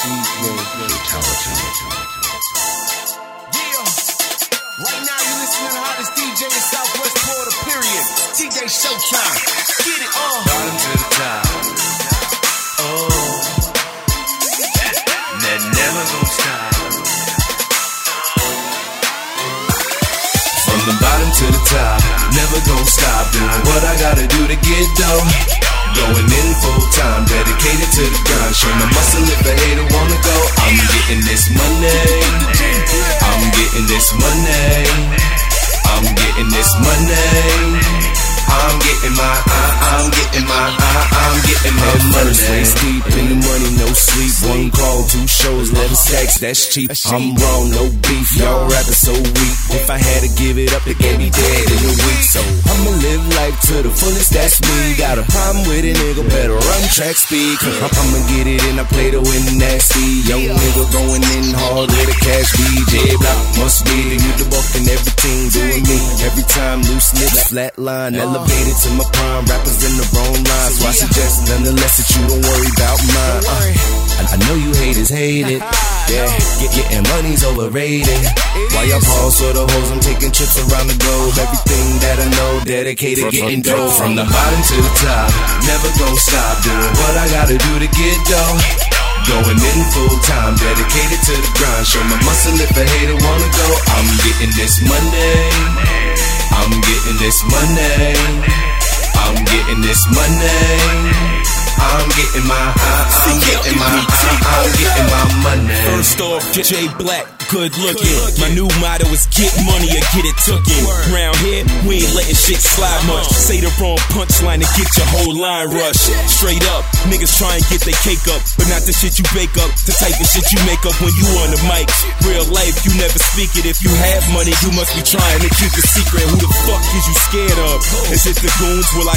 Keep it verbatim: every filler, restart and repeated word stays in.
Right now you listening to the hottest D J in Southwest Florida, period. T J Showtime. Get it on. Bottom to the top. Oh, that never gon' stop. From the bottom to the top, never gon' stop. Doing what I gotta do to get dough. Going in full time, dedicated to the grind. Show my muscle if a hater wanna go. I'm getting this money. I'm getting this money. I'm getting this money. I'm getting my, I, I'm getting my, I, I'm getting my money. Waist deep in the money, no sleep. One call, two shows, eleven stacks, that's cheap. I'm wrong, no beef, y'all rapping so weak. If I had to give it up, it can't be dead in a week. So I'ma live life to the fullest, that's me. Got a problem with it, nigga, better run track speed. Cause I'ma get it and I play to win nasty. Yo nigga going in hard with a cash B J block. Must be the you the buck and everything doing me. Every time loose nigga flat line, elevated to my prime. Rappers in the wrong line, so I suggest nonetheless that you don't worry about mine. uh, I, I know you haters hate it. Yeah, get, getting money's overrated. While y'all pause for the hoes, I'm taking trips around the globe. Everything that I know, dedicated, getting dough. From the bottom to the top, never gon' stop. Doing what I gotta do to get dough. Going in full time, dedicated to the grind. Show my muscle if a hater wanna go. I'm getting this money. I'm getting this money. I'm getting this money. I'm getting my, I'm getting my, I'm getting my money. First off, J Black, good looking. My new motto is get money or get it tookin'. Round here, we ain't letting shit slide much. Say the wrong punchline and get your whole line rushed. Straight up, niggas try and get their cake up, but not the shit you bake up. The type of shit you make up when you on the mic. Real life, you never speak it. If you have money, you must be trying to keep it secret. Who the fuck is you scared of? Is it the goons? Will I